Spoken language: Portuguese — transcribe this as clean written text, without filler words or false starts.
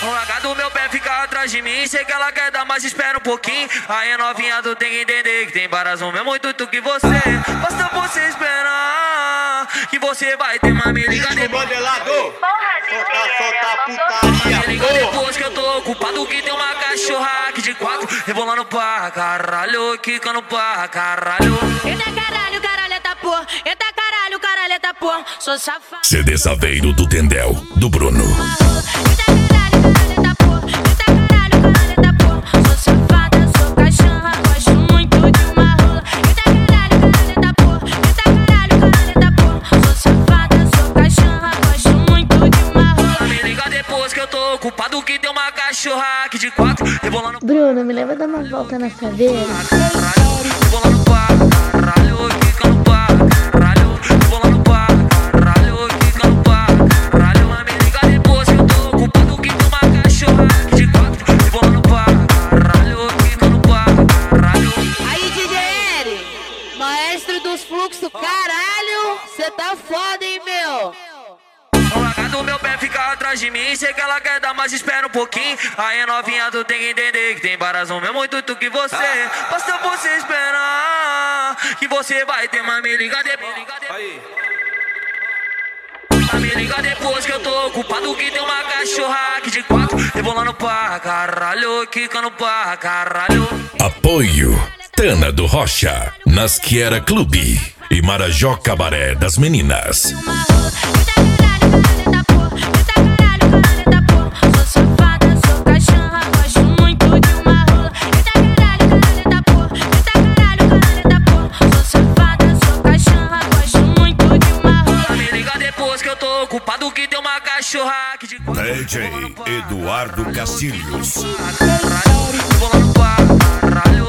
O H do meu pé fica atrás de mim. Sei que ela quer dar, mas espera um pouquinho. Aí novinha, tu tem que entender que tem várias no mesmo intuito que você. Basta você esperar que você vai ter uma me liga depois. Solta a putaria. Me liga depois que eu tô ocupado, que tem uma cachorra aqui de quatro, rebolando pra caralho, quicando pra caralho. Eita caralho, caralheta porra. Eita caralho, caralheta porra. Sou safado. CD Saveiro do Tendel, do Bruno. Eita caralho, caralheta porra. Eita caralho, caralheta porra. Sou safada, sou cachorra, gosto muito de uma rola. Eita caralho, caralheta porra. Eita caralho, caralheta porra. Sou safada, sou cachorra, gosto muito de uma rola. Me liga depois que eu tô ocupado, que tem uma cachorra aqui de quatro, rebolando Bruno, me leva dar uma volta na cadeira. caralho, rebolando pra caralho, quicando pra caralho, rebolando pra caralho, quicando pra caralho. Me liga depois que eu tô ocupado, que tem uma cachorra aqui de quatro, rebolando pra caralho, quicando pra caralho. Aí, DJ L, maestro dos fluxos, caralho, cê tá foda, hein, meu? O H do meu pé fica atrás de mim. Sei que ela quer dar, mas espera um pouquinho. Aí novinha, tu tem que entender que tem várias no mesmo intuito que você. Basta você esperar que você vai ter uma me liga depois. Me liga depois que eu tô ocupado, que tem uma cachorra aqui de quatro, rebolando pra caralho, quicando pra caralho. Apoio Tana do Rocha, Nasquiera Clube e Marajó Cabaré das Meninas. Eita caralho, caralheta porra. Eita caralho, caralheta porra. Sou safada, sou cachorra, gosto muito de uma rola. Eita caralho, caralheta porra. Eita caralho, caralheta porra. Sou safada, sou cachorra, gosto muito de uma rola. Me liga depois que eu tô ocupado, que tem uma cachorra aqui de quatro, DJ Eduardo Castilhos. rebolando pra caralho.